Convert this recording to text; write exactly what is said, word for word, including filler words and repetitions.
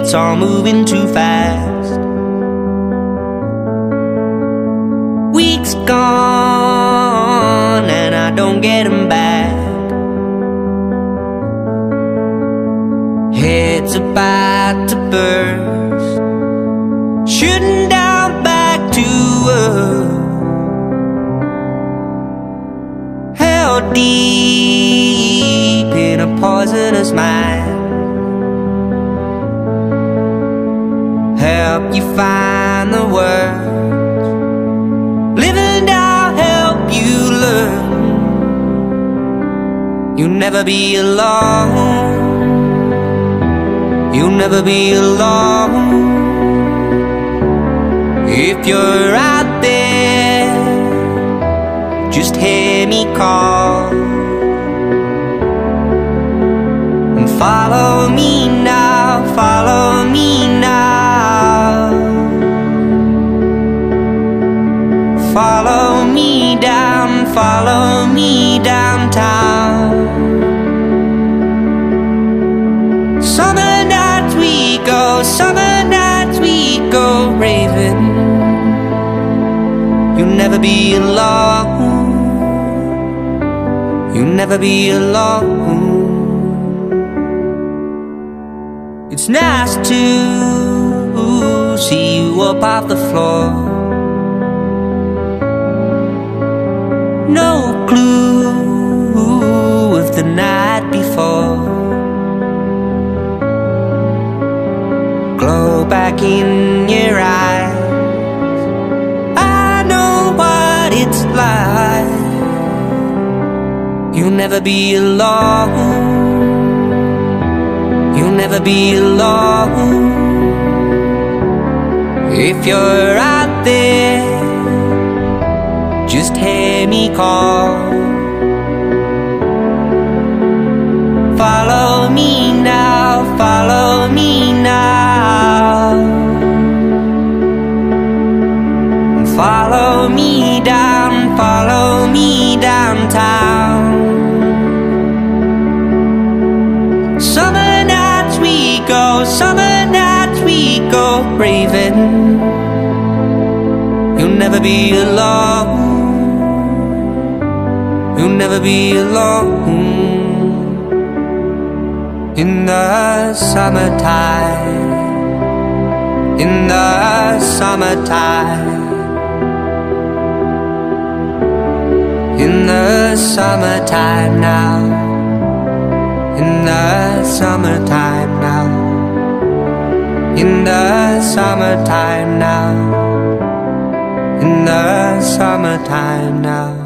it's all moving too fast. Weeks gone and I don't get them back. Head's about to burst, shooting down back to earth. Held deep in a poisonous mind. Help you find the words, living down, help you learn. You'll never be alone. You'll never be alone. If you're out there, just hear me call and follow me now, follow me now. Follow me down, follow me downtown. Summer nights we go, summer nights we go raving. You'll never be alone. You'll never be alone. It's nice to see you up off the floor. No clue of the night before. Glow back in your eyes, I know what it's like. You'll never be alone. You'll never be alone. If you're out there, just hear me call. Follow me now, follow me now. Follow me down, follow me downtown. Summer nights we go, summer nights we go raving. You'll never be alone. You'll never be alone. In the summertime, in the summertime, in the summertime now, in the summertime now, in the summertime now, in the summertime now.